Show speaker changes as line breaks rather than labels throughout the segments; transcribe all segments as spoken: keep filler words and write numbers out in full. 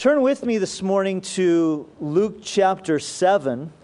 Turn with me this morning to Luke chapter seven.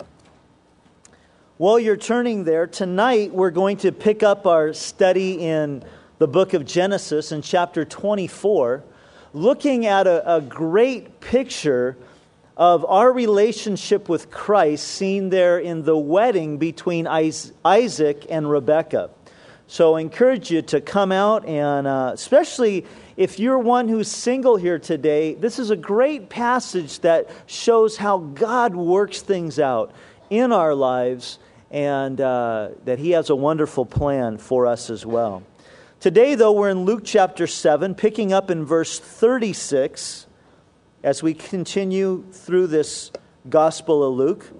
While you're turning there, tonight we're going to pick up our study in the book of Genesis in chapter twenty-four, looking at a, a great picture of our relationship with Christ seen there in the wedding between Isaac and Rebekah. So I encourage you to come out, and uh, especially if you're one who's single here today, this is a great passage that shows how God works things out in our lives, and uh, that He has a wonderful plan for us as well. Today, though, we're in Luke chapter seven, picking up in verse thirty-six as we continue through this Gospel of Luke.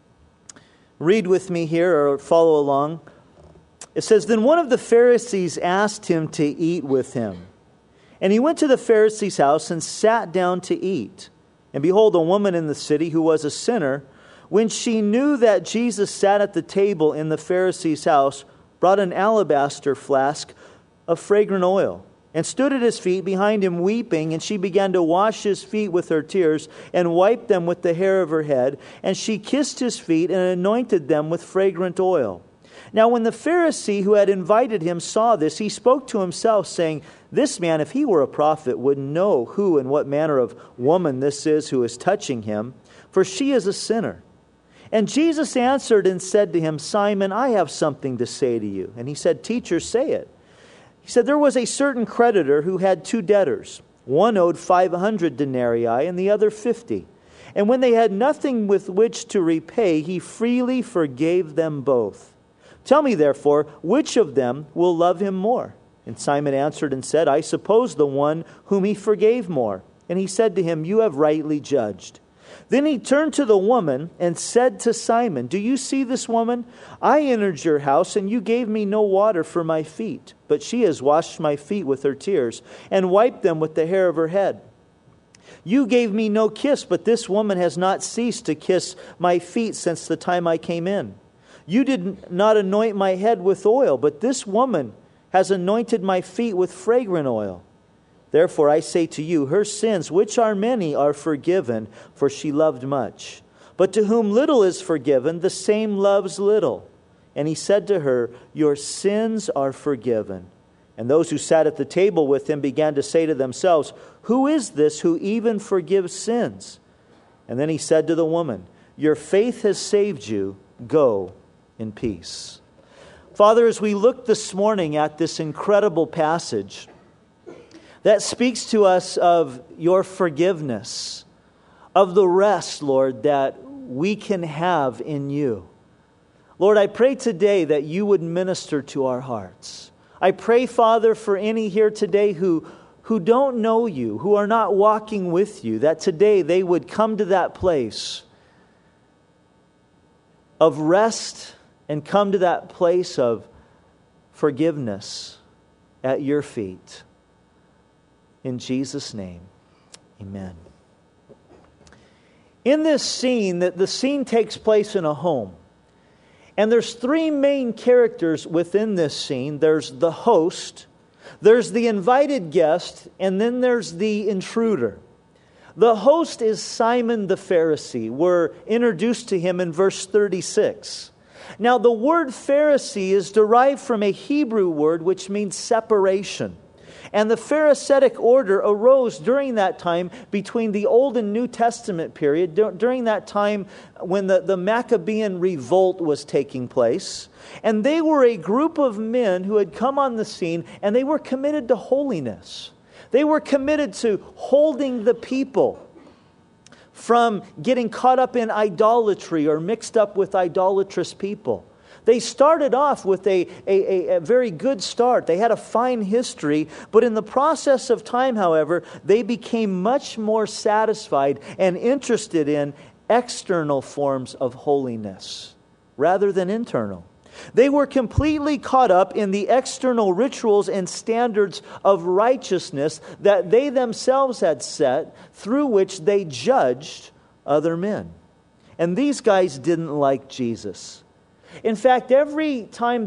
Read with me here or follow along. It says, "Then one of the Pharisees asked him to eat with him. And he went to the Pharisee's house and sat down to eat. And behold, a woman in the city who was a sinner, when she knew that Jesus sat at the table in the Pharisee's house, brought an alabaster flask of fragrant oil, and stood at his feet behind him weeping. And she began to wash his feet with her tears, and wiped them with the hair of her head. And she kissed his feet and anointed them with fragrant oil. Now when the Pharisee who had invited him saw this, he spoke to himself, saying, This man, if he were a prophet, would know who and what manner of woman this is who is touching him, for she is a sinner. And Jesus answered and said to him, Simon, I have something to say to you. And he said, Teacher, say it. He said, There was a certain creditor who had two debtors. One owed five hundred denarii and the other fifty. And when they had nothing with which to repay, he freely forgave them both. Tell me, therefore, which of them will love him more? And Simon answered and said, I suppose the one whom he forgave more. And he said to him, You have rightly judged. Then he turned to the woman and said to Simon, Do you see this woman? I entered your house, and you gave me no water for my feet, but she has washed my feet with her tears, and wiped them with the hair of her head. You gave me no kiss, but this woman has not ceased to kiss my feet since the time I came in. You did not anoint my head with oil, but this woman has anointed my feet with fragrant oil. Therefore I say to you, her sins, which are many, are forgiven, for she loved much. But to whom little is forgiven, the same loves little. And he said to her, Your sins are forgiven. And those who sat at the table with him began to say to themselves, Who is this who even forgives sins? And then he said to the woman, Your faith has saved you. Go in peace. Father, as we look this morning at this incredible passage that speaks to us of your forgiveness, of the rest, Lord, that we can have in you. Lord, I pray today that you would minister to our hearts. I pray, Father, for any here today who, who don't know you, who are not walking with you, that today they would come to that place of rest and come to that place of forgiveness at your feet. In Jesus' name, amen. In this scene, that the scene takes place in a home. And there's three main characters within this scene. There's the host, there's the invited guest, and then there's the intruder. The host is Simon the Pharisee. We're introduced to him in verse thirty-six. Now, the word Pharisee is derived from a Hebrew word which means separation. And the Pharisaic order arose during that time between the Old and New Testament period, during that time when the, the Maccabean revolt was taking place. And they were a group of men who had come on the scene, and they were committed to holiness. They were committed to holding the people from getting caught up in idolatry or mixed up with idolatrous people. They started off with a, a, a very good start. They had a fine history, but in the process of time, however, they became much more satisfied and interested in external forms of holiness rather than internal. They were completely caught up in the external rituals and standards of righteousness that they themselves had set, through which they judged other men. And these guys didn't like Jesus. In fact, every time that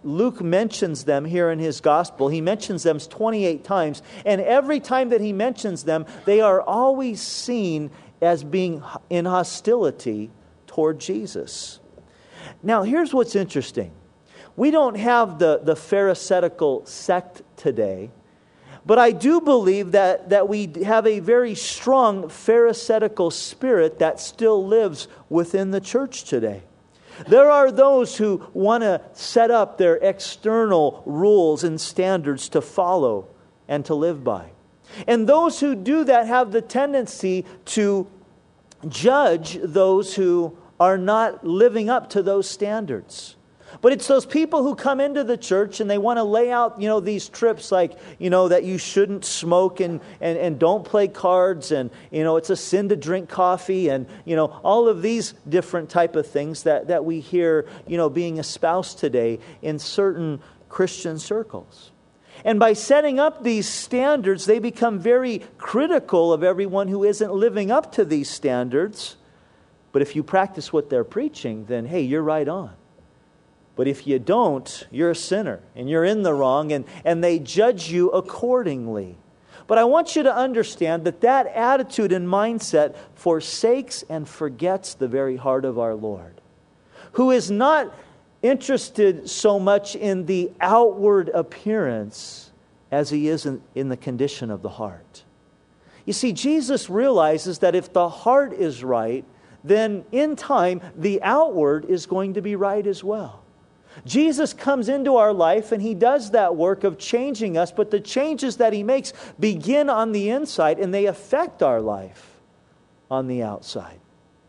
Luke mentions them here in his gospel. He mentions them twenty-eight times. And every time that he mentions them, they are always seen as being in hostility toward Jesus. Now, here's what's interesting. We don't have the, the Pharisaical sect today, but I do believe that, that we have a very strong Pharisaical spirit that still lives within the church today. There are those who want to set up their external rules and standards to follow and to live by. And those who do that have the tendency to judge those who are not living up to those standards. But it's those people who come into the church and they want to lay out, you know, these trips like, you know, that you shouldn't smoke and, and, and don't play cards and, you know, it's a sin to drink coffee and, you know, all of these different type of things that, that we hear, you know, being espoused today in certain Christian circles. And by setting up these standards, they become very critical of everyone who isn't living up to these standards. But if you practice what they're preaching, then, hey, you're right on. But if you don't, you're a sinner and you're in the wrong, and, and they judge you accordingly. But I want you to understand that that attitude and mindset forsakes and forgets the very heart of our Lord, who is not interested so much in the outward appearance as he is in, in the condition of the heart. You see, Jesus realizes that if the heart is right, then in time, the outward is going to be right as well. Jesus comes into our life and he does that work of changing us, but the changes that he makes begin on the inside and they affect our life on the outside.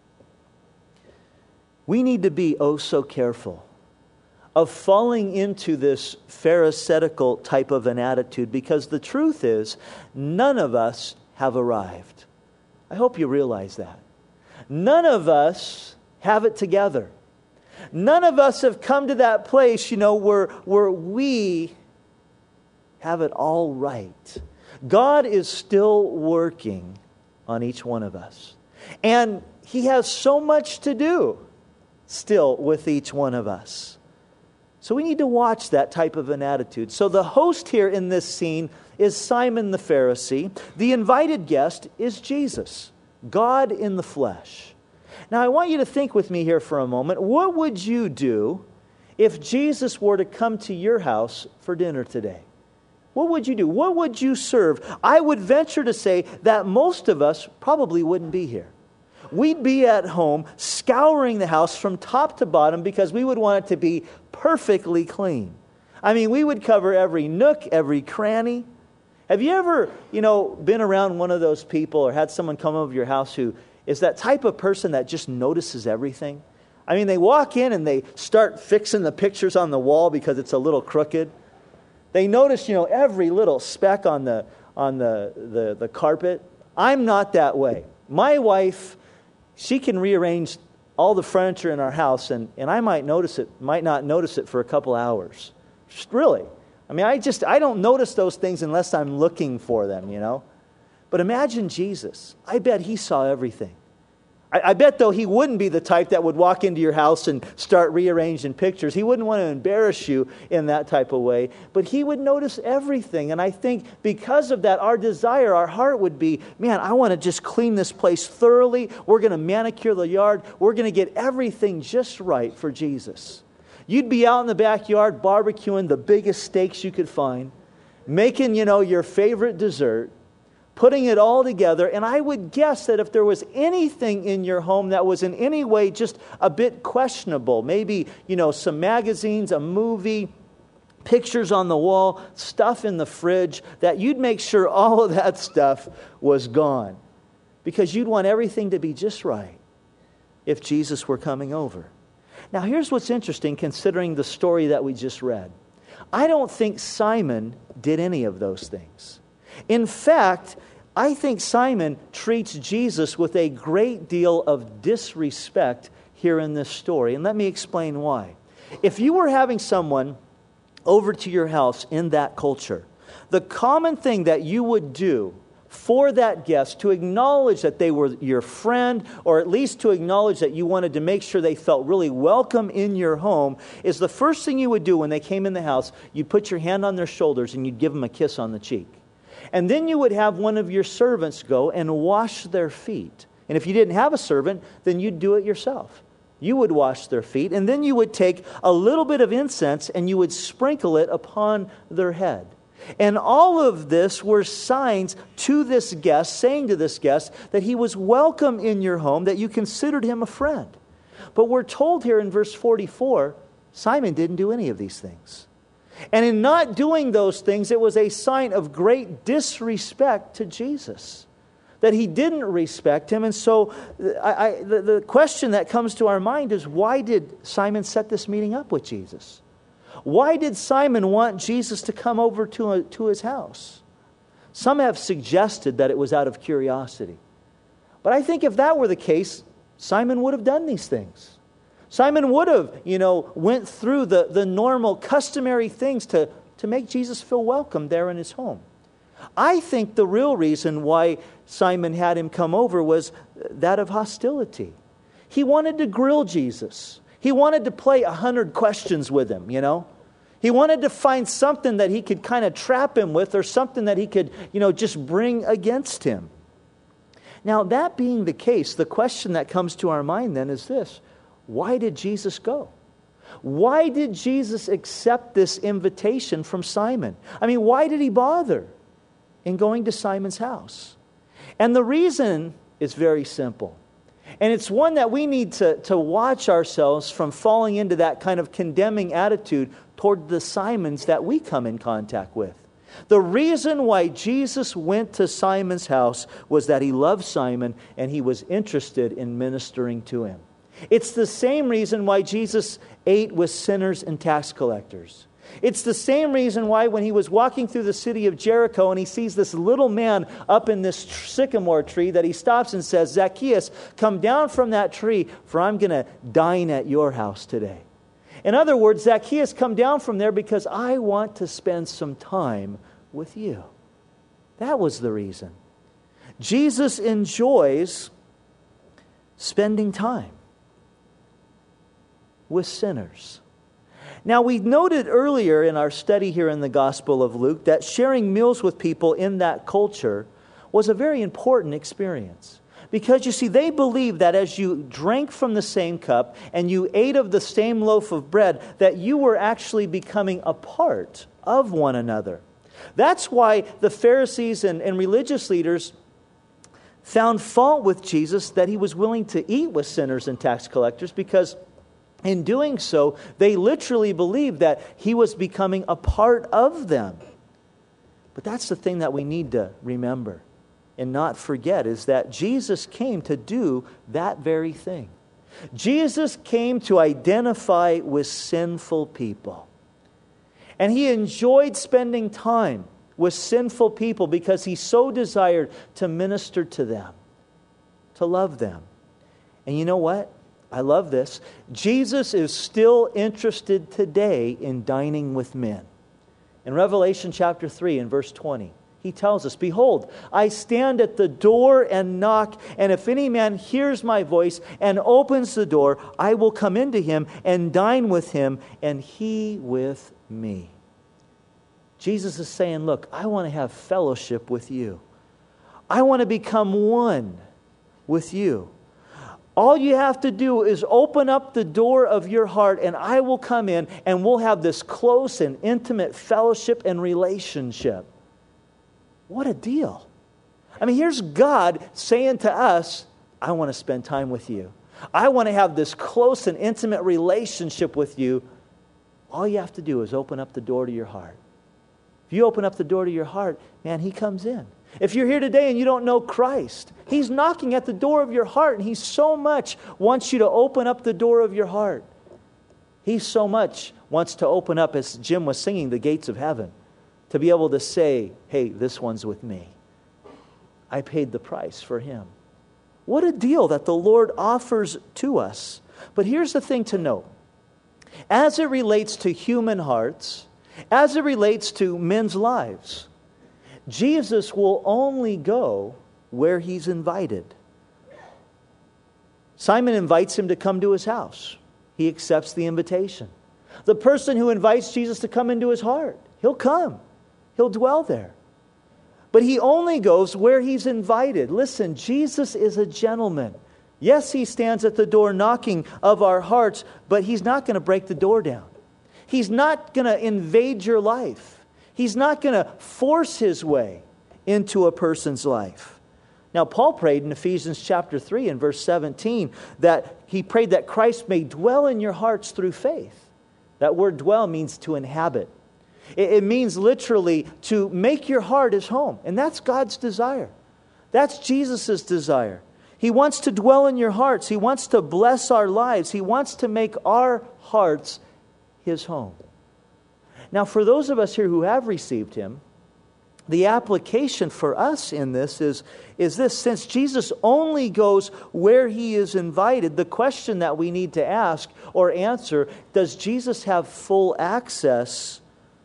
We need to be oh so careful of falling into this Pharisaical type of an attitude, because the truth is none of us have arrived. I hope you realize that. None of us have it together. None of us have come to that place, you know, where, where we have it all right. God is still working on each one of us. And he has so much to do still with each one of us. So we need to watch that type of an attitude. So the host here in this scene is Simon the Pharisee. The invited guest is Jesus, God in the flesh. Now, I want you to think with me here for a moment. What would you do if Jesus were to come to your house for dinner today? What would you do? What would you serve? I would venture to say that most of us probably wouldn't be here. We'd be at home scouring the house from top to bottom because we would want it to be perfectly clean. I mean, we would cover every nook, every cranny. Have you ever, you know, been around one of those people or had someone come over your house who is that type of person that just notices everything? I mean, they walk in and they start fixing the pictures on the wall because it's a little crooked. They notice, you know, every little speck on the on the, the, the carpet. I'm not that way. My wife, she can rearrange all the furniture in our house, and, and I might notice it, might not notice it for a couple hours. Just really. I mean, I just, I don't notice those things unless I'm looking for them, you know. But imagine Jesus. I bet he saw everything. I, I bet, though, he wouldn't be the type that would walk into your house and start rearranging pictures. He wouldn't want to embarrass you in that type of way. But he would notice everything. And I think because of that, our desire, our heart would be, man, I want to just clean this place thoroughly. We're going to manicure the yard. We're going to get everything just right for Jesus. You'd be out in the backyard barbecuing the biggest steaks you could find, making, you know, your favorite dessert, putting it all together. And I would guess that if there was anything in your home that was in any way just a bit questionable, maybe, you know, some magazines, a movie, pictures on the wall, stuff in the fridge, that you'd make sure all of that stuff was gone. Because you'd want everything to be just right if Jesus were coming over. Now, here's what's interesting considering the story that we just read. I don't think Simon did any of those things. In fact, I think Simon treats Jesus with a great deal of disrespect here in this story. And let me explain why. If you were having someone over to your house in that culture, the common thing that you would do for that guest, to acknowledge that they were your friend, or at least to acknowledge that you wanted to make sure they felt really welcome in your home, is the first thing you would do when they came in the house, you'd put your hand on their shoulders and you'd give them a kiss on the cheek. And then you would have one of your servants go and wash their feet. And if you didn't have a servant, then you'd do it yourself. You would wash their feet, and then you would take a little bit of incense and you would sprinkle it upon their head. And all of this were signs to this guest, saying to this guest that he was welcome in your home, that you considered him a friend. But we're told here in verse forty-four, Simon didn't do any of these things. And in not doing those things, it was a sign of great disrespect to Jesus, that he didn't respect him. And so I, I, the, the question that comes to our mind is, why did Simon set this meeting up with Jesus? Why did Simon want Jesus to come over to, a, to his house? Some have suggested that it was out of curiosity. But I think if that were the case, Simon would have done these things. Simon would have, you know, went through the, the normal, customary things to, to make Jesus feel welcome there in his home. I think the real reason why Simon had him come over was that of hostility. He wanted to grill Jesus. He wanted to play a hundred questions with him, you know. He wanted to find something that he could kind of trap him with, or something that he could, you know, just bring against him. Now, that being the case, the question that comes to our mind then is this: why did Jesus go? Why did Jesus accept this invitation from Simon? I mean, why did he bother in going to Simon's house? And the reason is very simple. And it's one that we need to, to watch ourselves from falling into that kind of condemning attitude toward the Simons that we come in contact with. The reason why Jesus went to Simon's house was that he loved Simon and he was interested in ministering to him. It's the same reason why Jesus ate with sinners and tax collectors. It's the same reason why when he was walking through the city of Jericho and he sees this little man up in this sycamore tree, that he stops and says, "Zacchaeus, come down from that tree, for I'm going to dine at your house today." In other words, Zacchaeus, come down from there because I want to spend some time with you. That was the reason. Jesus enjoys spending time with sinners. Now, we noted earlier in our study here in the Gospel of Luke that sharing meals with people in that culture was a very important experience. Because, you see, they believed that as you drank from the same cup and you ate of the same loaf of bread, that you were actually becoming a part of one another. That's why the Pharisees and, and religious leaders found fault with Jesus that he was willing to eat with sinners and tax collectors, because in doing so, they literally believed that he was becoming a part of them. But that's the thing that we need to remember and not forget, is that Jesus came to do that very thing. Jesus came to identify with sinful people. And he enjoyed spending time with sinful people because he so desired to minister to them, to love them. And you know what? I love this. Jesus is still interested today in dining with men. In Revelation chapter three and verse twenty, he tells us, "Behold, I stand at the door and knock, and if any man hears my voice and opens the door, I will come into him and dine with him, and he with me." Jesus is saying, look, I want to have fellowship with you. I want to become one with you. All you have to do is open up the door of your heart, and I will come in, and we'll have this close and intimate fellowship and relationship. What a deal. I mean, here's God saying to us, I want to spend time with you. I want to have this close and intimate relationship with you. All you have to do is open up the door to your heart. If you open up the door to your heart, man, he comes in. If you're here today and you don't know Christ, he's knocking at the door of your heart, and he so much wants you to open up the door of your heart. He so much wants to open up, as Jim was singing, the gates of heaven, to be able to say, hey, this one's with me. I paid the price for him. What a deal that the Lord offers to us. But here's the thing to note. As it relates to human hearts, as it relates to men's lives, Jesus will only go where he's invited. Simon invites him to come to his house. He accepts the invitation. The person who invites Jesus to come into his heart, he'll come. He'll dwell there. But he only goes where he's invited. Listen, Jesus is a gentleman. Yes, he stands at the door knocking of our hearts, but he's not going to break the door down. He's not going to invade your life. He's not going to force his way into a person's life. Now, Paul prayed in Ephesians chapter three and verse seventeen that he prayed that Christ may dwell in your hearts through faith. That word dwell means to inhabit. It, it means literally to make your heart his home. And that's God's desire. That's Jesus' desire. He wants to dwell in your hearts. He wants to bless our lives. He wants to make our hearts his home. Now, for those of us here who have received him, the application for us in this is, is this. Since Jesus only goes where he is invited, the question that we need to ask or answer, does Jesus have full access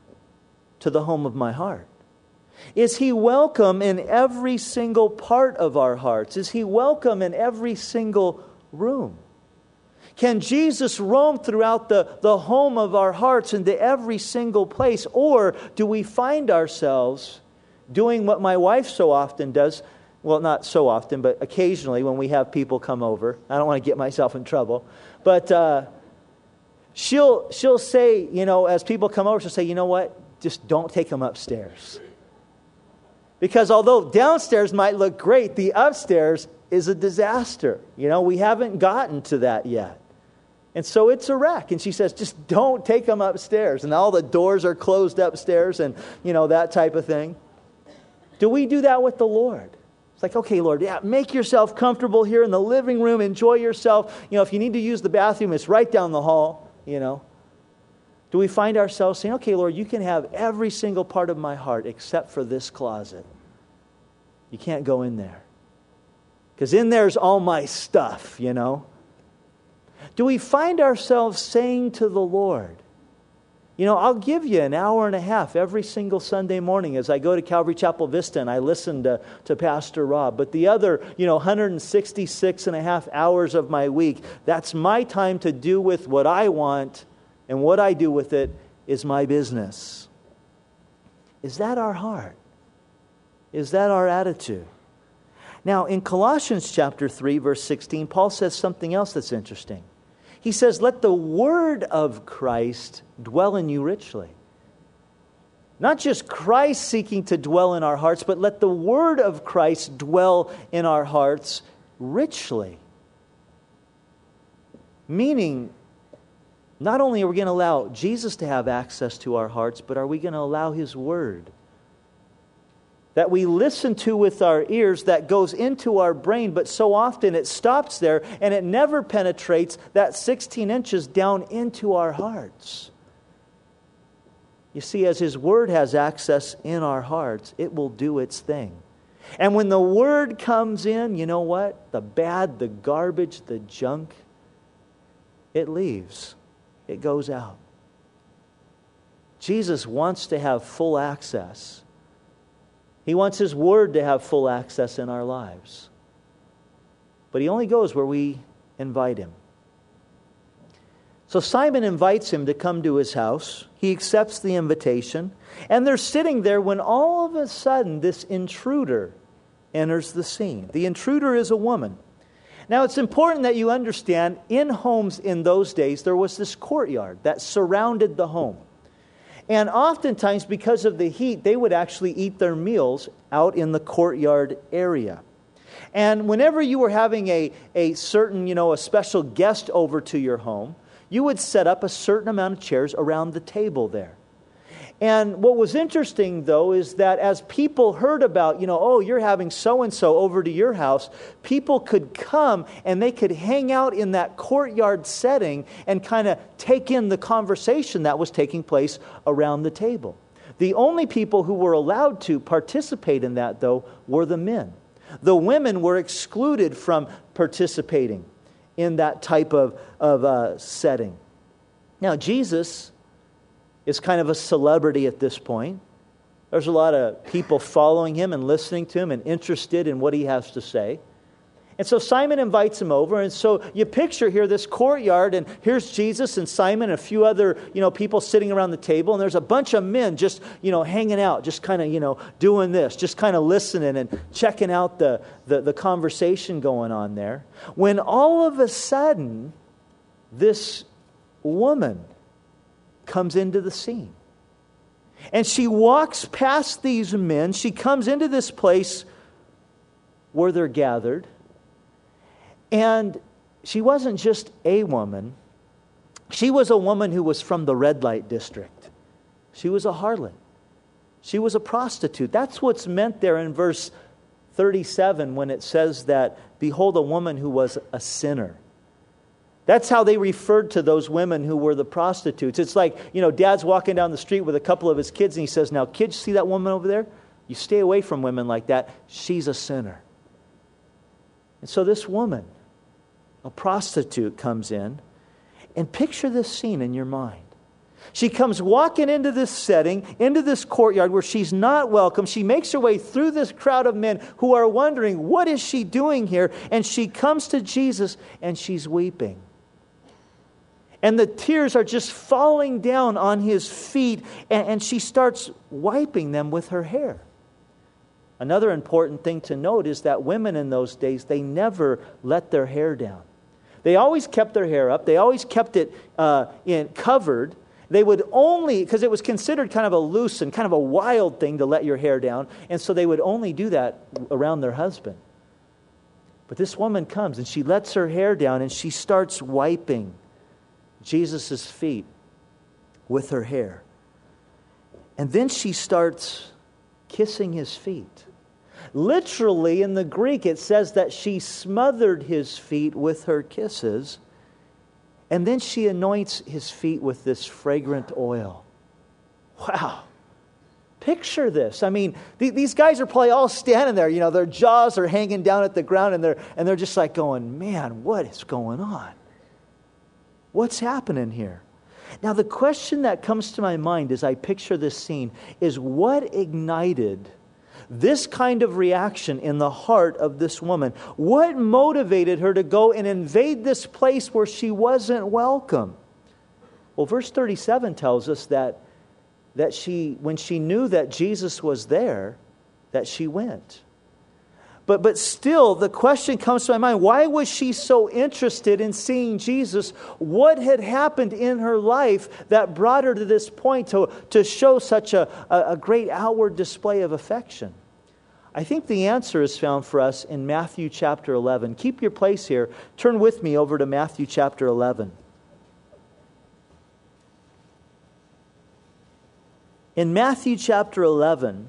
to the home of my heart? Is he welcome in every single part of our hearts? Is he welcome in every single room? Can Jesus roam throughout the, the home of our hearts into every single place? Or do we find ourselves doing what my wife so often does? Well, not so often, but occasionally when we have people come over. I don't want to get myself in trouble. But uh, she'll, she'll say, you know, as people come over, she'll say, you know what? Just don't take them upstairs. Because although downstairs might look great, the upstairs is a disaster. You know, we haven't gotten to that yet. And so it's a wreck. And she says, just don't take them upstairs. And all the doors are closed upstairs and, you know, that type of thing. Do we do that with the Lord? It's like, okay, Lord, yeah, make yourself comfortable here in the living room. Enjoy yourself. You know, if you need to use the bathroom, it's right down the hall, you know. Do we find ourselves saying, okay, Lord, you can have every single part of my heart except for this closet. You can't go in there. Because in there's all my stuff, you know. Do we find ourselves saying to the Lord, you know, I'll give you an hour and a half every single Sunday morning as I go to Calvary Chapel Vista and I listen to, to Pastor Rob. But the other, you know, one hundred sixty-six and a half hours of my week, that's my time to do with what I want, and what I do with it is my business. Is that our heart? Is that our attitude? Now, in Colossians chapter three, verse sixteen, Paul says something else that's interesting. He says, let the word of Christ dwell in you richly. Not just Christ seeking to dwell in our hearts, but let the word of Christ dwell in our hearts richly. Meaning, not only are we going to allow Jesus to have access to our hearts, but are we going to allow his word that we listen to with our ears, that goes into our brain, but so often it stops there and it never penetrates that sixteen inches down into our hearts. You see, as his word has access in our hearts, it will do its thing. And when the word comes in, you know what? The bad, the garbage, the junk, it leaves. It goes out. Jesus wants to have full access. He wants his word to have full access in our lives. But he only goes where we invite him. So Simon invites him to come to his house. He accepts the invitation. And they're sitting there when all of a sudden this intruder enters the scene. The intruder is a woman. Now it's important that you understand, in homes in those days, there was this courtyard that surrounded the home. And oftentimes, because of the heat, they would actually eat their meals out in the courtyard area. And whenever you were having a, a certain, you know, a special guest over to your home, you would set up a certain amount of chairs around the table there. And what was interesting, though, is that as people heard about, you know, oh, you're having so-and-so over to your house, people could come and they could hang out in that courtyard setting and kind of take in the conversation that was taking place around the table. The only people who were allowed to participate in that, though, were the men. The women were excluded from participating in that type of, of uh, setting. Now, Jesus is kind of a celebrity at this point. There's a lot of people following him and listening to him and interested in what he has to say. And so Simon invites him over. And so you picture here this courtyard, and here's Jesus and Simon and a few other, you know, people sitting around the table. And there's a bunch of men just, you know, hanging out, just kind of, you know, doing this, just kind of listening and checking out the, the, the conversation going on there. When all of a sudden, this woman comes into the scene. And she walks past these men. She comes into this place where they're gathered. And she wasn't just a woman. She was a woman who was from the red light district. She was a harlot. She was a prostitute. That's what's meant there in verse thirty-seven when it says that, behold, a woman who was a sinner. That's how they referred to those women who were the prostitutes. It's like, you know, dad's walking down the street with a couple of his kids and he says, now, kids, see that woman over there? You stay away from women like that. She's a sinner. And so this woman, a prostitute, comes in, and picture this scene in your mind. She comes walking into this setting, into this courtyard where she's not welcome. She makes her way through this crowd of men who are wondering, what is she doing here? And she comes to Jesus and she's weeping. And the tears are just falling down on his feet, and, and she starts wiping them with her hair. Another important thing to note is that women in those days, they never let their hair down. They always kept their hair up. They always kept it uh, in, covered. They would only, because it was considered kind of a loose and kind of a wild thing to let your hair down, and so they would only do that around their husband. But this woman comes and she lets her hair down and she starts wiping Jesus' feet with her hair. And then she starts kissing his feet. Literally, in the Greek, it says that she smothered his feet with her kisses, and then she anoints his feet with this fragrant oil. Wow. Picture this. I mean, th- these guys are probably all standing there. You know, their jaws are hanging down at the ground, and they're, and they're just like going, man, what is going on? What's happening here? Now, the question that comes to my mind as I picture this scene is, what ignited this kind of reaction in the heart of this woman? What motivated her to go and invade this place where she wasn't welcome? Well, verse thirty-seven tells us that, that she, when she knew that Jesus was there, that she went. But but still, the question comes to my mind, why was she so interested in seeing Jesus? What had happened in her life that brought her to this point to, to show such a, a great outward display of affection? I think the answer is found for us in Matthew chapter eleven. Keep your place here. Turn with me over to Matthew chapter eleven. In Matthew chapter eleven,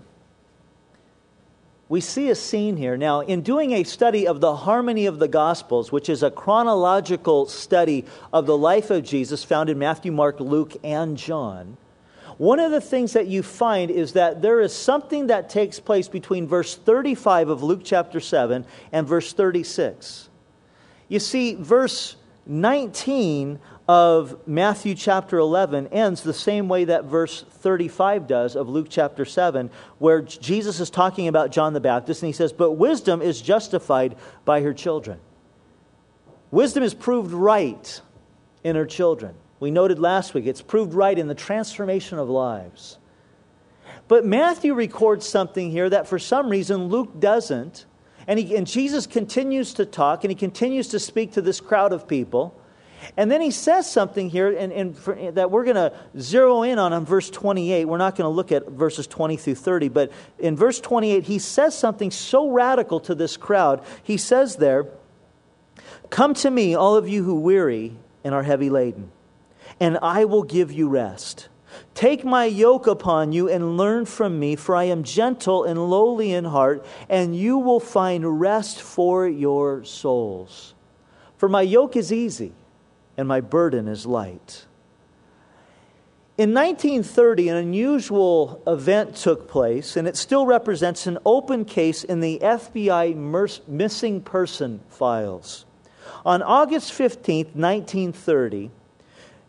we see a scene here. Now, in doing a study of the harmony of the Gospels, which is a chronological study of the life of Jesus found in Matthew, Mark, Luke, and John, one of the things that you find is that there is something that takes place between verse thirty-five of Luke chapter seven and verse thirty-six. You see, verse nineteen of Matthew chapter eleven ends the same way that verse thirty-five does of Luke chapter seven, where Jesus is talking about John the Baptist, and he says, but wisdom is justified by her children. Wisdom is proved right in her children. We noted last week, it's proved right in the transformation of lives. But Matthew records something here that for some reason Luke doesn't, and, he, and Jesus continues to talk, and he continues to speak to this crowd of people. And then he says something here and, and for, that we're going to zero in on in verse twenty-eight. We're not going to look at verses twenty through thirty, but in verse twenty-eight, he says something so radical to this crowd. He says there, come to me, all of you who weary and are heavy laden, and I will give you rest. Take my yoke upon you and learn from me, for I am gentle and lowly in heart, and you will find rest for your souls. For my yoke is easy, and my burden is light. In nineteen thirty, an unusual event took place, and it still represents an open case in the F B I missing person files. On August fifteenth, nineteen thirty,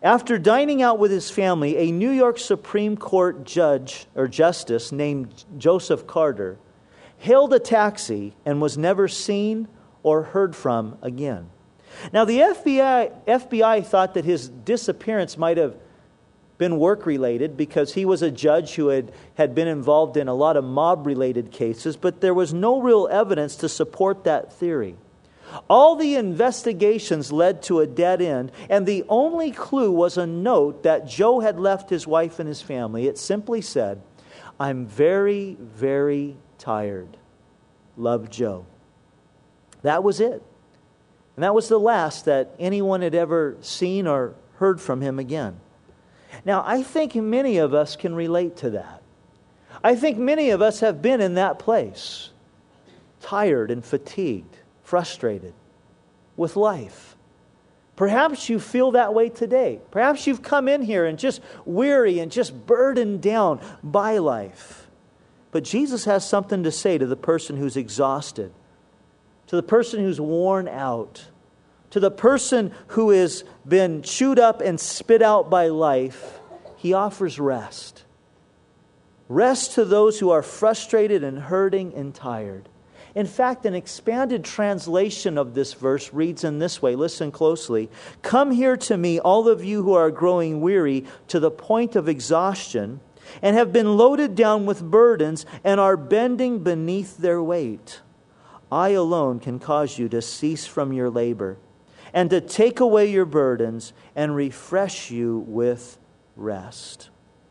After dining out with his family, a New York Supreme Court judge or justice named Joseph Carter hailed a taxi and was never seen or heard from again. Now, the F B I, F B I thought that his disappearance might have been work-related because he was a judge who had, had been involved in a lot of mob-related cases, but there was no real evidence to support that theory. All the investigations led to a dead end, and the only clue was a note that Joe had left his wife and his family. It simply said, "I'm very, very tired. Love, Joe." That was it. And that was the last that anyone had ever seen or heard from him again. Now, I think many of us can relate to that. I think many of us have been in that place, tired and fatigued, frustrated with life. Perhaps you feel that way today. Perhaps you've come in here and just weary and just burdened down by life. But Jesus has something to say to the person who's exhausted, to the person who's worn out, to the person who has been chewed up and spit out by life. He offers rest. Rest to those who are frustrated and hurting and tired. In fact, an expanded translation of this verse reads in this way. Listen closely. "Come here to me, all of you who are growing weary to the point of exhaustion and have been loaded down with burdens and are bending beneath their weight. I alone can cause you to cease from your labor and to take away your burdens and refresh you with rest."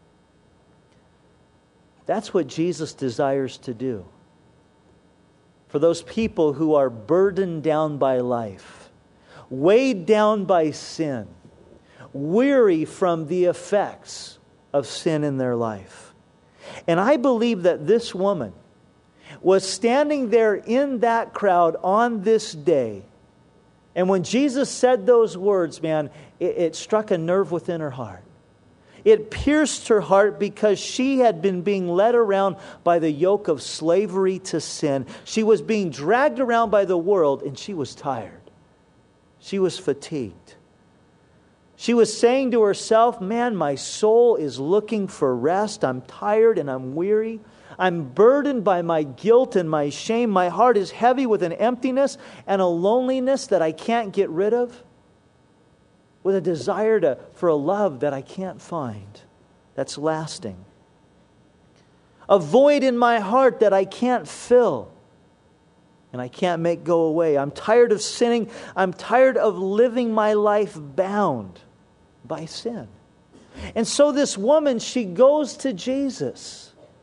That's what Jesus desires to do for those people who are burdened down by life, weighed down by sin, weary from the effects of sin in their life. And I believe that this woman was standing there in that crowd on this day. And when Jesus said those words, man, it, it struck a nerve within her heart. It pierced her heart because she had been being led around by the yoke of slavery to sin. She was being dragged around by the world, and she was tired. She was fatigued. She was saying to herself, man, my soul is looking for rest. I'm tired and I'm weary. I'm burdened by my guilt and my shame. My heart is heavy with an emptiness and a loneliness that I can't get rid of, with a desire to, for a love that I can't find, that's lasting. A void in my heart that I can't fill and I can't make go away. I'm tired of sinning. I'm tired of living my life bound by sin. And so this woman, she goes to Jesus.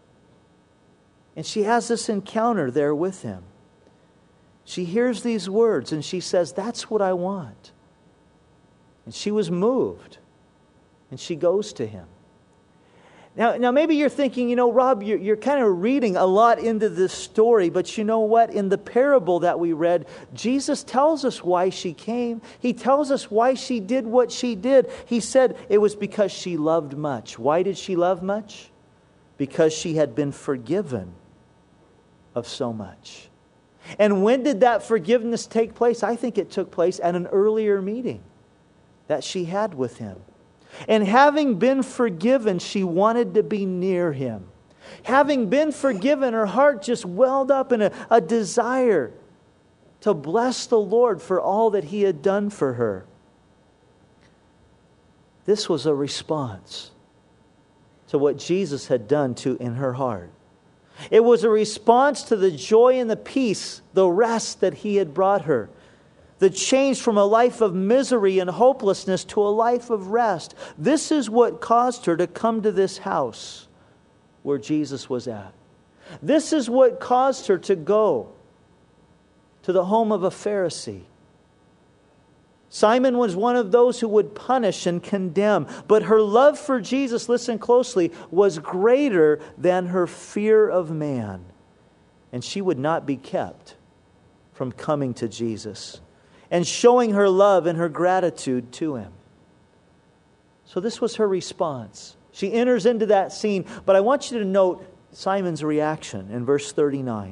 And she has this encounter there with him. She hears these words and she says, "That's what I want." And she was moved. And she goes to him. Now, now maybe you're thinking, you know, Rob, you're, you're kind of reading a lot into this story. But you know what? In the parable that we read, Jesus tells us why she came. He tells us why she did what she did. He said it was because she loved much. Why did she love much? Because she had been forgiven of so much. And when did that forgiveness take place? I think it took place at an earlier meeting that she had with him. And having been forgiven, she wanted to be near him. Having been forgiven, her heart just welled up in a, a desire to bless the Lord for all that he had done for her. This was a response to what Jesus had done to in her heart. It was a response to the joy and the peace, the rest that he had brought her. The change from a life of misery and hopelessness to a life of rest. This is what caused her to come to this house where Jesus was at. This is what caused her to go to the home of a Pharisee. Simon was one of those who would punish and condemn, but her love for Jesus, listen closely, was greater than her fear of man. And she would not be kept from coming to Jesus and showing her love and her gratitude to him. So this was her response. She enters into that scene, but I want you to note Simon's reaction in verse thirty-nine.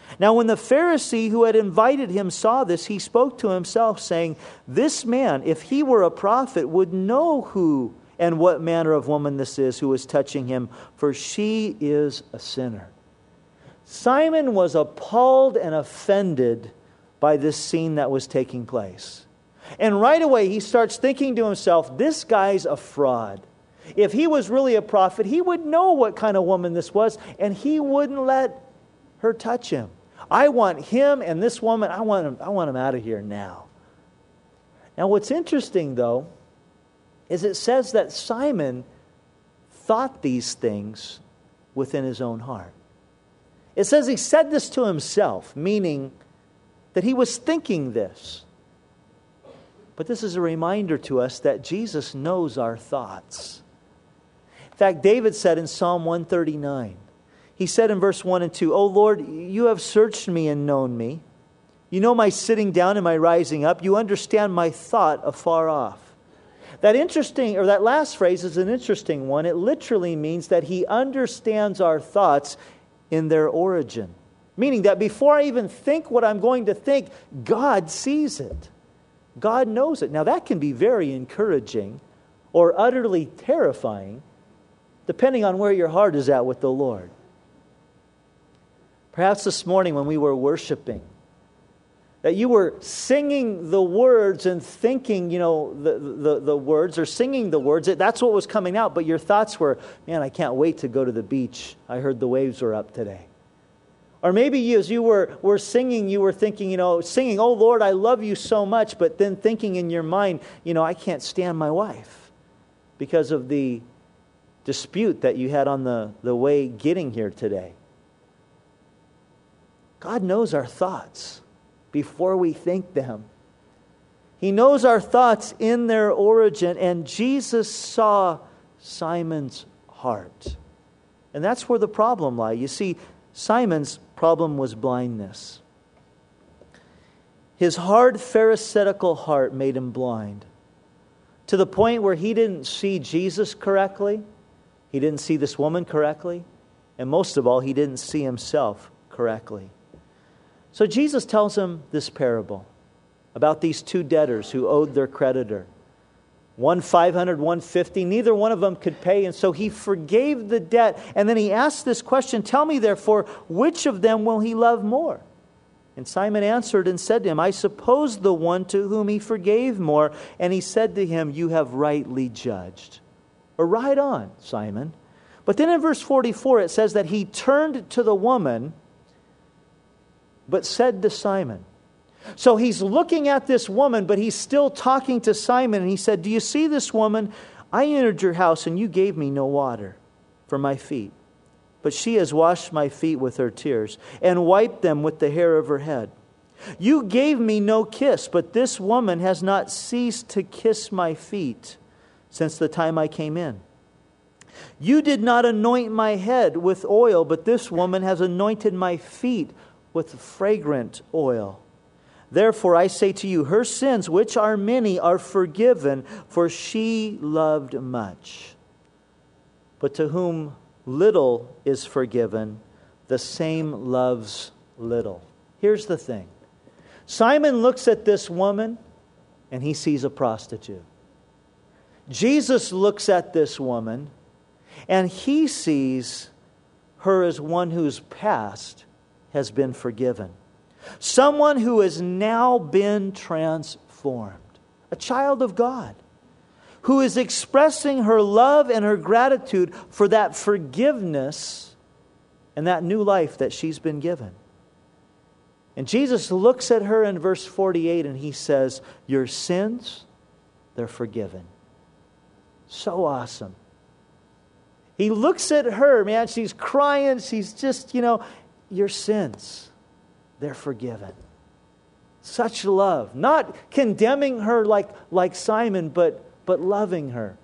Now when the Pharisee who had invited him saw this, he spoke to himself, saying, "This man, if he were a prophet, would know who and what manner of woman this is who is touching him, for she is a sinner." Simon was appalled and offended by this scene that was taking place. And right away he starts thinking to himself, this guy's a fraud. If he was really a prophet, he would know what kind of woman this was, and he wouldn't let her touch him. I want him and this woman, I want him, I want him out of here now. Now what's interesting though, is it says that Simon thought these things within his own heart. It says he said this to himself, meaning that he was thinking this. But this is a reminder to us that Jesus knows our thoughts. In fact, David said in Psalm one thirty-nine, he said in verse one and two, "O Lord, you have searched me and known me. You know my sitting down and my rising up. You understand my thought afar off." That interesting, or that last phrase is an interesting one. It literally means that he understands our thoughts in their origin. Meaning that before I even think what I'm going to think, God sees it. God knows it. Now that can be very encouraging or utterly terrifying, depending on where your heart is at with the Lord. Perhaps this morning when we were worshiping, that you were singing the words and thinking, you know, the, the, the words, or singing the words. That's what was coming out. But your thoughts were, man, I can't wait to go to the beach. I heard the waves were up today. Or maybe you, as you were, were singing, you were thinking, you know, singing, "Oh Lord, I love you so much," but then thinking in your mind, you know, I can't stand my wife because of the dispute that you had on the, the way getting here today. God knows our thoughts before we think them. He knows our thoughts in their origin, and Jesus saw Simon's heart. And that's where the problem lies. You see, Simon's problem was blindness. His hard Pharisaical heart made him blind, to the point where he didn't see Jesus correctly, he didn't see this woman correctly, and most of all, he didn't see himself correctly. So Jesus tells him this parable about these two debtors who owed their creditor. One five hundred, one fifty. Neither one of them could pay, and so he forgave the debt. And then he asked this question, "Tell me therefore, which of them will he love more?" And Simon answered and said to him, "I suppose the one to whom he forgave more." And he said to him, "You have rightly judged." Or right on, Simon. But then in verse forty-four it says that he turned to the woman, but said to Simon. So he's looking at this woman, but he's still talking to Simon. And he said, "Do you see this woman? I entered your house and you gave me no water for my feet. But she has washed my feet with her tears and wiped them with the hair of her head. You gave me no kiss, but this woman has not ceased to kiss my feet since the time I came in. You did not anoint my head with oil, but this woman has anointed my feet with fragrant oil. Therefore I say to you, her sins, which are many, are forgiven, for she loved much. But to whom little is forgiven, the same loves little." Here's the thing. Simon looks at this woman and he sees a prostitute. Jesus looks at this woman and he sees her as one whose past has been forgiven. Someone who has now been transformed. A child of God. Who is expressing her love and her gratitude for that forgiveness and that new life that she's been given. And Jesus looks at her in verse forty-eight and he says, "Your sins, they're forgiven." So awesome. He looks at her, man, she's crying, she's just, you know, "Your sins, they're forgiven." Such love. Not condemning her like, like Simon, but, but loving her.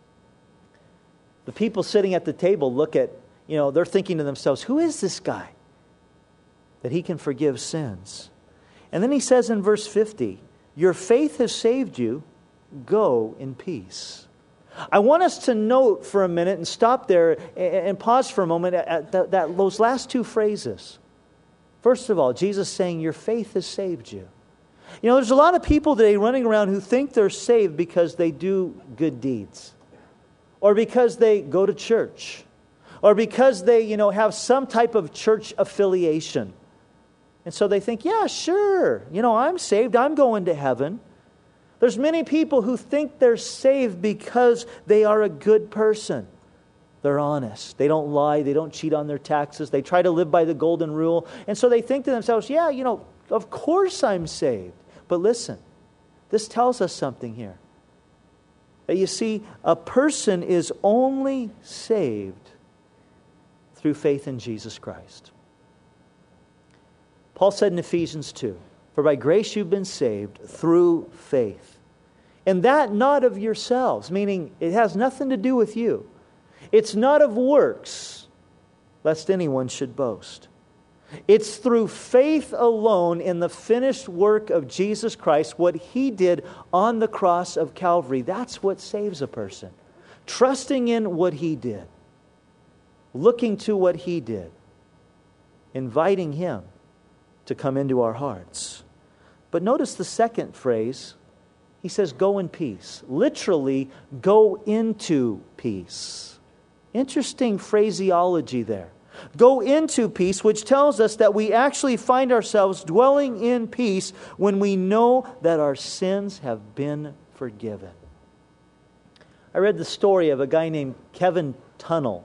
The people sitting at the table look at, you know, they're thinking to themselves, who is this guy that he can forgive sins? And then he says in verse fifty, "Your faith has saved you. Go in peace." I want us to note for a minute and stop there and pause for a moment at that, that, those last two phrases. First of all, Jesus is saying your faith has saved you. You know, there's a lot of people today running around who think they're saved because they do good deeds, or because they go to church, or because they, you know, have some type of church affiliation. And so they think, yeah, sure, you know, I'm saved, I'm going to heaven. There's many people who think they're saved because they are a good person. They're honest. They don't lie. They don't cheat on their taxes. They try to live by the golden rule. And so they think to themselves, yeah, you know, of course I'm saved. But listen, this tells us something here. That you see, a person is only saved through faith in Jesus Christ. Paul said in Ephesians two, for by grace you've been saved through faith. And that not of yourselves, meaning it has nothing to do with you. It's not of works, lest anyone should boast. It's through faith alone in the finished work of Jesus Christ, what He did on the cross of Calvary. That's what saves a person. Trusting in what He did. Looking to what He did. Inviting Him to come into our hearts. But notice the second phrase. He says, go in peace. Literally, go into peace. Interesting phraseology there. Go into peace, which tells us that we actually find ourselves dwelling in peace when we know that our sins have been forgiven. I read the story of a guy named Kevin Tunnell.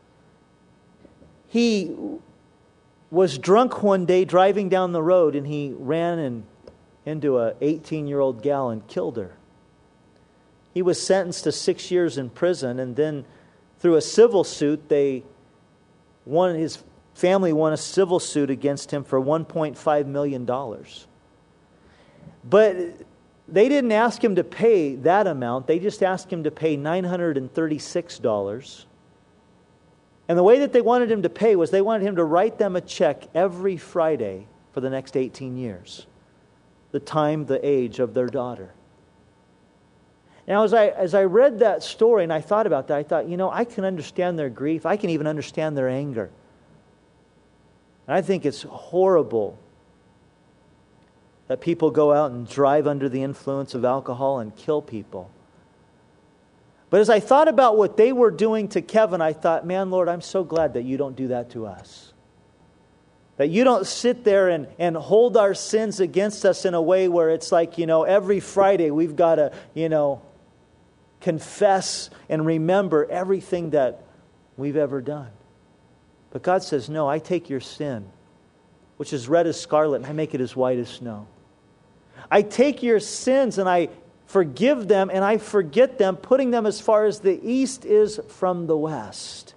He was drunk one day driving down the road, and he ran in, into an eighteen-year-old gal and killed her. He was sentenced to six years in prison, and then through a civil suit, they won, his family won a civil suit against him for one point five million dollars. But they didn't ask him to pay that amount. They just asked him to pay nine hundred thirty-six dollars. And the way that they wanted him to pay was they wanted him to write them a check every Friday for the next eighteen years. The time, the age of their daughter. Now, as I as I read that story and I thought about that, I thought, you know, I can understand their grief. I can even understand their anger. And I think it's horrible that people go out and drive under the influence of alcohol and kill people. But as I thought about what they were doing to Kevin, I thought, man, Lord, I'm so glad that you don't do that to us. That you don't sit there and, and hold our sins against us in a way where it's like, you know, every Friday we've got to, you know, confess and remember everything that we've ever done. But God says, no, I take your sin, which is red as scarlet, and I make it as white as snow. I take your sins and I forgive them and I forget them, putting them as far as the east is from the west.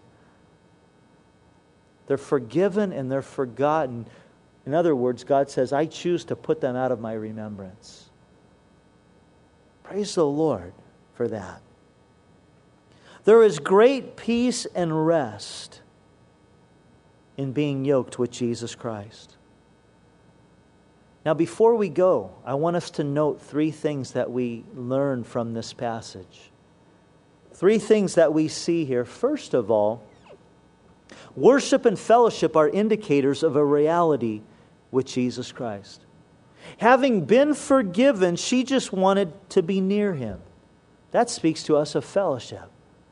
They're forgiven and they're forgotten. In other words, God says, I choose to put them out of my remembrance. Praise the Lord for that. There is great peace and rest in being yoked with Jesus Christ. Now, before we go, I want us to note three things that we learn from this passage. Three things that we see here. First of all, worship and fellowship are indicators of a reality with Jesus Christ. Having been forgiven, she just wanted to be near Him. That speaks to us of fellowship.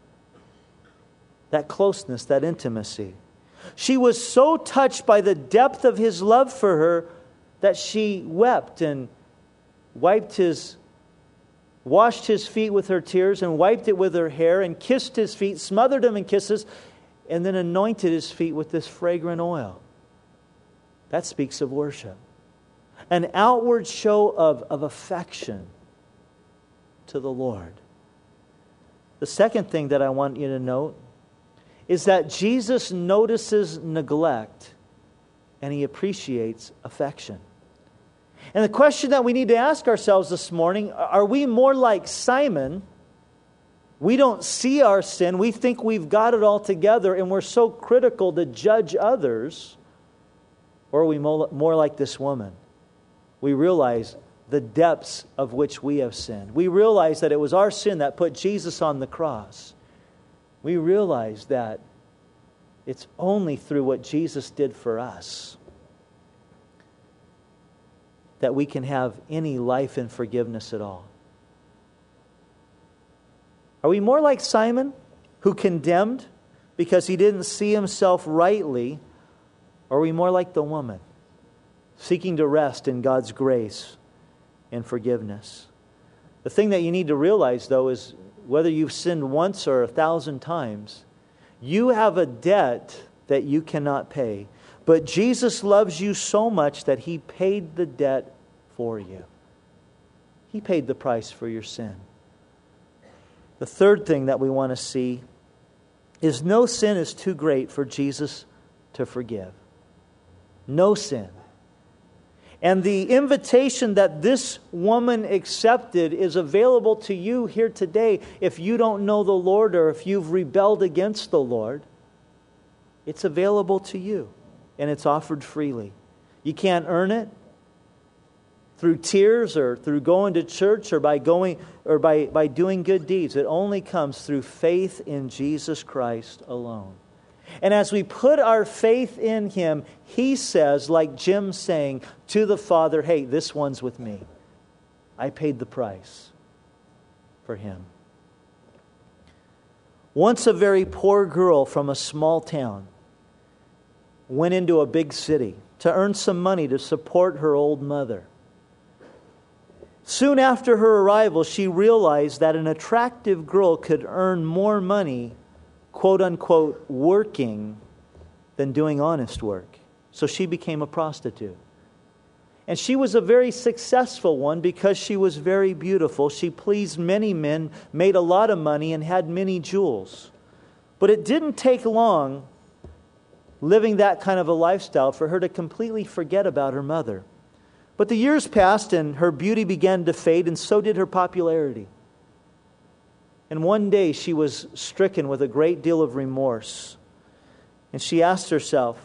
That closeness, that intimacy. She was so touched by the depth of His love for her that she wept and wiped His, washed His feet with her tears and wiped it with her hair and kissed His feet, smothered Him in kisses, and then anointed His feet with this fragrant oil. That speaks of worship. An outward show of, of affection to the Lord. The second thing that I want you to note is that Jesus notices neglect and He appreciates affection. And the question that we need to ask ourselves this morning, are we more like Simon? We don't see our sin. We think we've got it all together and we're so critical to judge others. Or are we more like this woman? We realize the depths of which we have sinned. We realize that it was our sin that put Jesus on the cross. We realize that it's only through what Jesus did for us that we can have any life in forgiveness at all? Are we more like Simon, who condemned because he didn't see himself rightly? Or are we more like the woman, seeking to rest in God's grace and forgiveness? The thing that you need to realize, though, is whether you've sinned once or a thousand times, you have a debt that you cannot pay. But Jesus loves you so much that He paid the debt for you. He paid the price for your sin. The third thing that we want to see is no sin is too great for Jesus to forgive. No sin. And the invitation that this woman accepted is available to you here today if you don't know the Lord or if you've rebelled against the Lord. It's available to you, and it's offered freely. You can't earn it through tears or through going to church or by going or by, by doing good deeds. It only comes through faith in Jesus Christ alone. And as we put our faith in Him, He says, like Jim saying to the Father, hey, this one's with me. I paid the price for him. Once a very poor girl from a small town went into a big city to earn some money to support her old mother. Soon after her arrival, she realized that an attractive girl could earn more money, quote unquote, working than doing honest work. So she became a prostitute. And she was a very successful one because she was very beautiful. She pleased many men, made a lot of money, and had many jewels. But it didn't take long living that kind of a lifestyle for her to completely forget about her mother. But the years passed and her beauty began to fade, and so did her popularity. And one day she was stricken with a great deal of remorse. And she asked herself,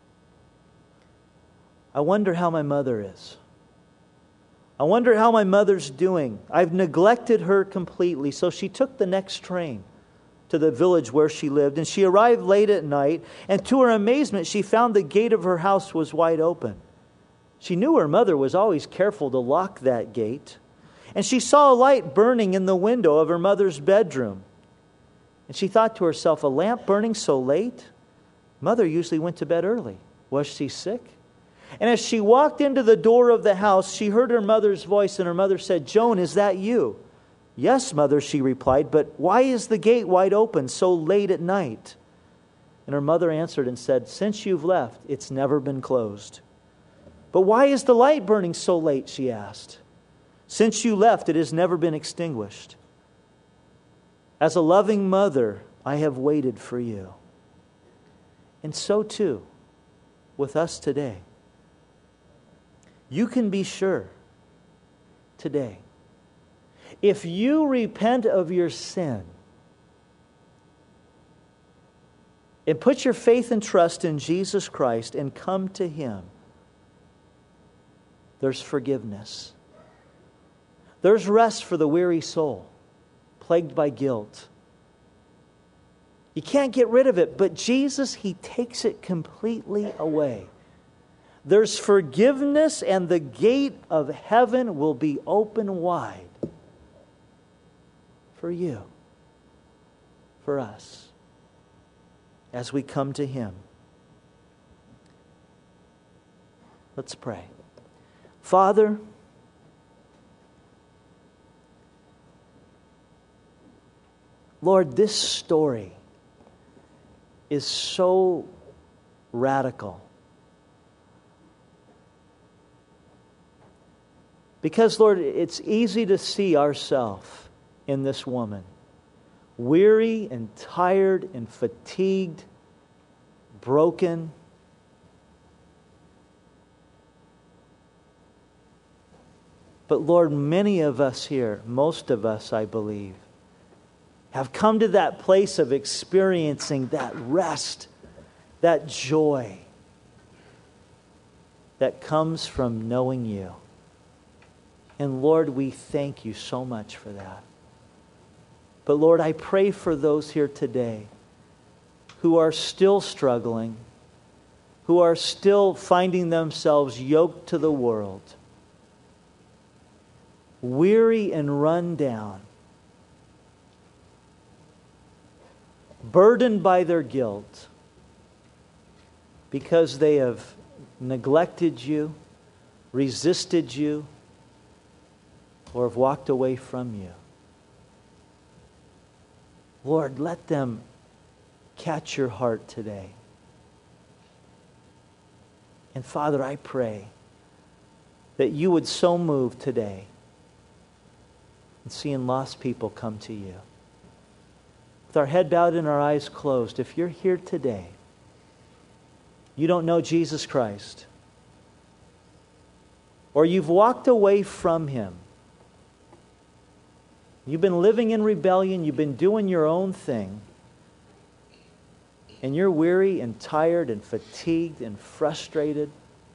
I wonder how my mother is. I wonder how my mother's doing. I've neglected her completely. So she took the next train to the village where she lived, and she arrived late at night, and to her amazement, she found the gate of her house was wide open. She knew her mother was always careful to lock that gate, and she saw a light burning in the window of her mother's bedroom. And she thought to herself, a lamp burning so late? Mother usually went to bed early. Was she sick? And as she walked into the door of the house, she heard her mother's voice, and her mother said, Joan, is that you? Yes, Mother, she replied, but why is the gate wide open so late at night? And her mother answered and said, since you've left, it's never been closed. But why is the light burning so late, she asked. Since you left, it has never been extinguished. As a loving mother, I have waited for you. And so too, with us today. You can be sure today, if you repent of your sin and put your faith and trust in Jesus Christ and come to Him, there's forgiveness. There's rest for the weary soul, plagued by guilt. You can't get rid of it, but Jesus, He takes it completely away. There's forgiveness, and the gate of heaven will be open wide for you, for us, as we come to Him. Let's pray. Father, Lord, this story is so radical. Because, Lord, it's easy to see ourselves in this woman, weary and tired and fatigued, broken. But, Lord, many of us here, most of us, I believe, have come to that place of experiencing that rest, that joy that comes from knowing You. And Lord, we thank You so much for that. But Lord, I pray for those here today who are still struggling, who are still finding themselves yoked to the world. weary and run down, burdened by their guilt because they have neglected you, resisted you, or have walked away from you. Lord, let them catch your heart today. And Father, I pray that you would so move today in seeing lost people come to you. With our head bowed and our eyes closed, if you're here today, you don't know Jesus Christ, or you've walked away from Him, you've been living in rebellion, you've been doing your own thing, and you're weary and tired and fatigued and frustrated.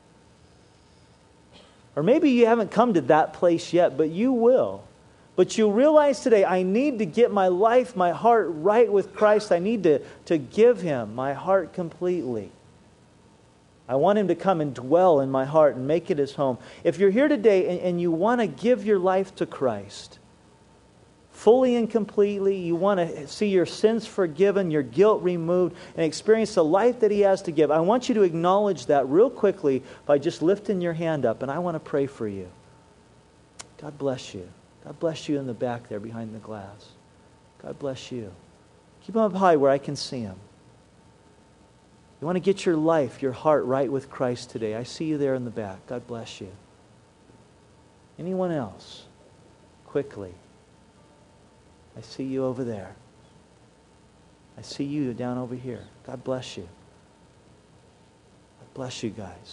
Or maybe you haven't come to that place yet, but you will. But you realize today, I need to get my life, my heart right with Christ. I need to, to give Him my heart completely. I want Him to come and dwell in my heart and make it His home. If you're here today and, and you want to give your life to Christ, fully and completely, you want to see your sins forgiven, your guilt removed, and experience the life that He has to give, I want you to acknowledge that real quickly by just lifting your hand up, and I want to pray for you. God bless you. God bless you in the back there behind the glass. God bless you. Keep them up high where I can see them. You want to get your life, your heart right with Christ today. I see you there in the back. God bless you. Anyone else? Quickly. I see you over there. I see you down over here. God bless you. God bless you guys.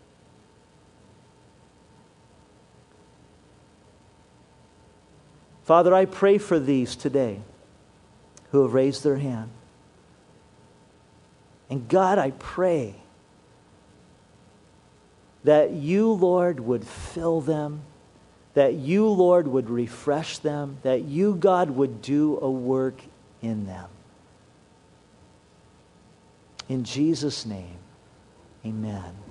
Father, I pray for these today who have raised their hand. And God, I pray that you, Lord, would fill them, that you, Lord, would refresh them, that you, God, would do a work in them. In Jesus' name, amen.